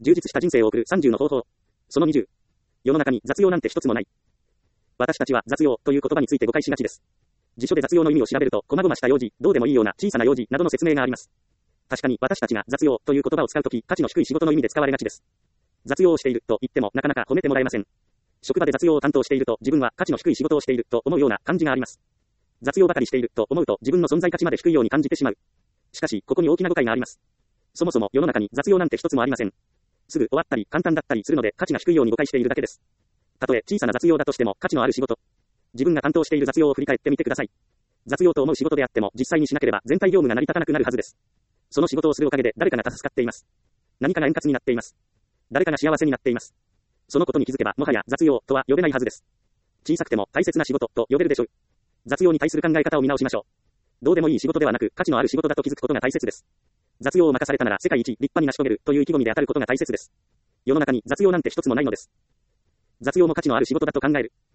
充実した人生を送る30の方法。その20。世の中に雑用なんて一つもない。私たちは雑用という言葉について誤解しがちです。辞書で雑用の意味を調べると、細々した用事、どうでもいいような小さな用事などの説明があります。確かに私たちが雑用という言葉を使うとき、価値の低い仕事の意味で使われがちです。雑用をしていると言ってもなかなか褒めてもらえません。職場で雑用を担当していると自分は価値の低い仕事をしていると思うような感じがあります。雑用ばかりしていると思うと自分の存在価値まで低いように感じてしまう。しかし、ここに大きな誤解があります。そもそも世の中に雑用なんて一つもありません。すぐ終わったり簡単だったりするので価値が低いように誤解しているだけです。たとえ小さな雑用だとしても価値のある仕事。自分が担当している雑用を振り返ってみてください。雑用と思う仕事であっても実際にしなければ全体業務が成り立たなくなるはずです。その仕事をするおかげで誰かが助かっています。何かが円滑になっています。誰かが幸せになっています。そのことに気づけばもはや雑用とは呼べないはずです。小さくても大切な仕事と呼べるでしょう。雑用に対する考え方を見直しましょう。どうでもいい仕事ではなく価値のある仕事だと気づくことが大切です。雑用を任されたなら世界一立派に成し遂げるという意気込みで当たることが大切です。世の中に雑用なんて一つもないのです。雑用も価値のある仕事だと考える。